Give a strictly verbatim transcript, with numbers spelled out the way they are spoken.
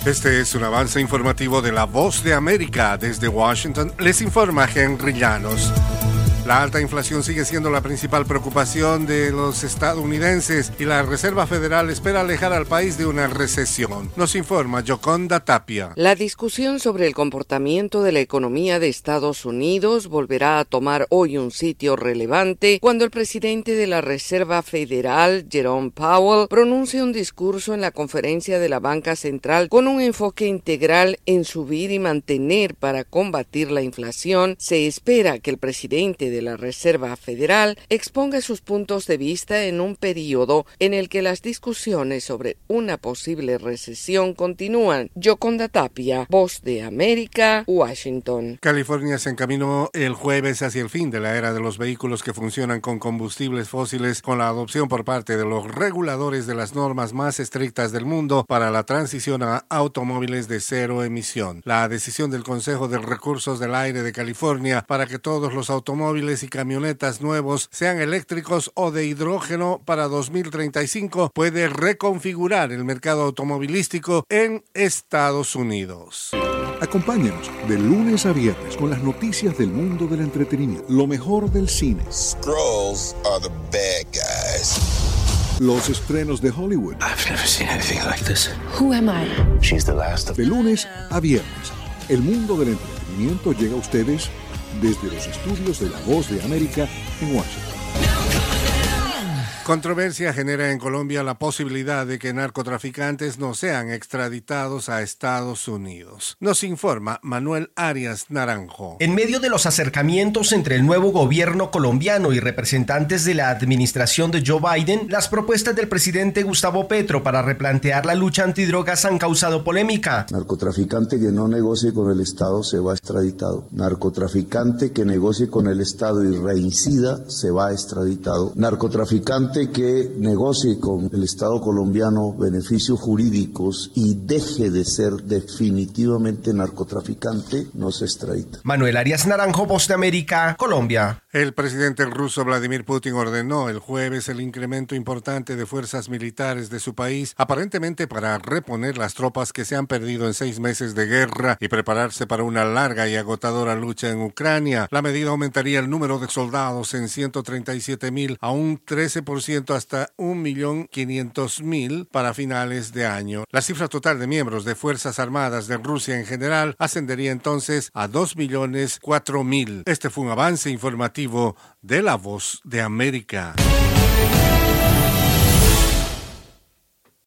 Este es un avance informativo de La Voz de América. Desde Washington les informa Henry Llanos. La alta inflación sigue siendo la principal preocupación de los estadounidenses y la Reserva Federal espera alejar al país de una recesión. Nos informa Yoconda Tapia. La discusión sobre el comportamiento de la economía de Estados Unidos volverá a tomar hoy un sitio relevante cuando el presidente de la Reserva Federal, Jerome Powell, pronuncie un discurso en la conferencia de la Banca Central con un enfoque integral en subir y mantener para combatir la inflación. Se espera que el presidente de de la Reserva Federal exponga sus puntos de vista en un periodo en el que las discusiones sobre una posible recesión continúan. Yoconda Tapia, Voz de América, Washington. California se encaminó el jueves hacia el fin de la era de los vehículos que funcionan con combustibles fósiles con la adopción por parte de los reguladores de las normas más estrictas del mundo para la transición a automóviles de cero emisión. La decisión del Consejo de Recursos del Aire de California para que todos los automóviles y camionetas nuevos sean eléctricos o de hidrógeno para dos mil treinta y cinco puede reconfigurar el mercado automovilístico en Estados Unidos. Acompáñanos de lunes a viernes con las noticias del mundo del entretenimiento, lo mejor del cine. Skrulls are the bad guys. Los estrenos de Hollywood. I've never seen anything like this. Who am I? She's the last of... De lunes a viernes, el mundo del entretenimiento llega a ustedes desde los estudios de La Voz de América en Washington. Controversia genera en Colombia la posibilidad de que narcotraficantes no sean extraditados a Estados Unidos. Nos informa Manuel Arias Naranjo. En medio de los acercamientos entre el nuevo gobierno colombiano y representantes de la administración de Joe Biden, las propuestas del presidente Gustavo Petro para replantear la lucha antidrogas han causado polémica. Narcotraficante que no negocie con el Estado se va extraditado. Narcotraficante que negocie con el Estado y reincida se va extraditado. Narcotraficante que negocie con el Estado colombiano beneficios jurídicos y deje de ser definitivamente narcotraficante, no se extradita. Manuel Arias Naranjo, Voz de América, Colombia. El presidente ruso Vladimir Putin ordenó el jueves el incremento importante de fuerzas militares de su país, aparentemente para reponer las tropas que se han perdido en seis meses de guerra y prepararse para una larga y agotadora lucha en Ucrania. La medida aumentaría el número de soldados en ciento treinta y siete mil a un trece por ciento hasta un millón quinientos mil para finales de año. La cifra total de miembros de Fuerzas Armadas de Rusia en general ascendería entonces a dos millones cuatro mil. Este fue un avance informativo de La Voz de América.